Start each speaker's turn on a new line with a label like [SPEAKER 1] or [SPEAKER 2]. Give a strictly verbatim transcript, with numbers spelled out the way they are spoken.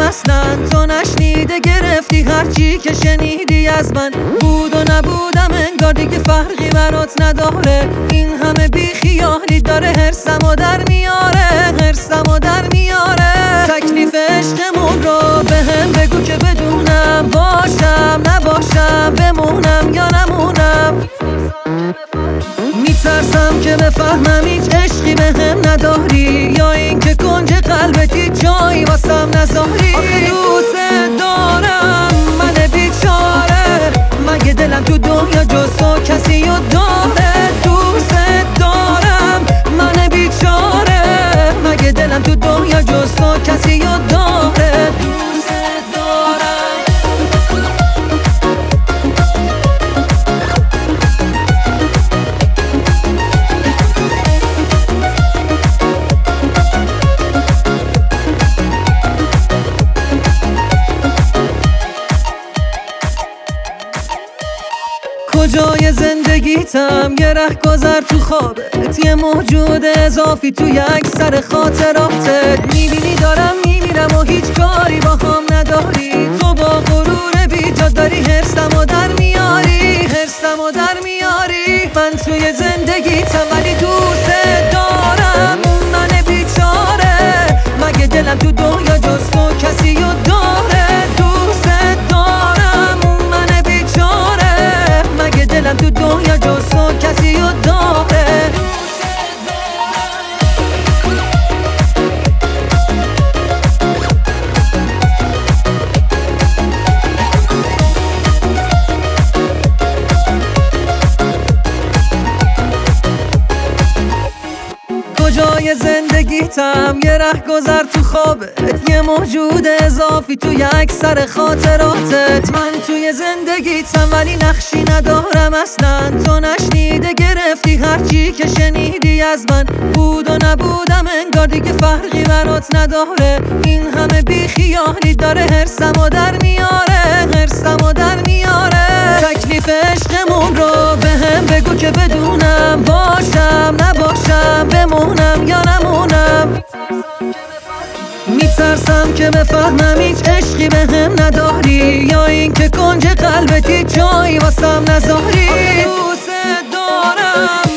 [SPEAKER 1] اصلا تو نشنیده گرفتی هرچی که شنیدی از من. بود و نبودم انگار دیگه فرقی برات نداره. این همه بی خیالی داره هرسمو در میاره، هرسمو در میاره. تکلیف عشقمون رو به هم بگو که بدونم، باشم نباشم، بمونم یا نمونم. میترسم که بفهمم هیچ عشقی به هم نداری، یا این که کنج قلبتی جایی واسم نذاری. آخه دوست دارم من بیچاره، مگه دلم تو دنیا جز تو کسی رو داره؟ دوست دارم من بیچاره، مگه دلم تو دنیا جز تو کسی رو داره؟ دوست دارم. کجای زندگیتم یه رهگذر تو خوابت، یه موجود اضافی تو یک سر خاطراتت. میبینی دارم میمیرم و هیچ کاری با هم نداری. تو با غرور بیجا داری هرسمو در میاری، هرسمو در میاری. من توی زندگیتم ولی دوست دارم من بیچاره، مگه دلم تو دنیا جز تو کسی رو داره؟ دوست دارم من بیچاره، مگه دلم تو دنیا جز تو کسی رو داره؟ کجای زندگیتم یه رهگذر تو خوابت، یه موجود اضافی تو یک سر خاطراتت. من توی زندگیتم ولی نقشی ندارم اصلا. تو نشنیده گرفتی هرچی که شنیدی از من. بود و نبودم انگار دیگه فرقی برات نداره. این همه بی خیالی داره هرسمو در میاره، هرسمو در میاره. تکلیف عشقمون رو به هم بگو که بدونم، باشم نباشم، بمونم یا نمونم. میترسم که بفهمم هیچ عشقی به هم نداری، یا این که کنج قلبتی جایی واسم نذاری. دوست دارم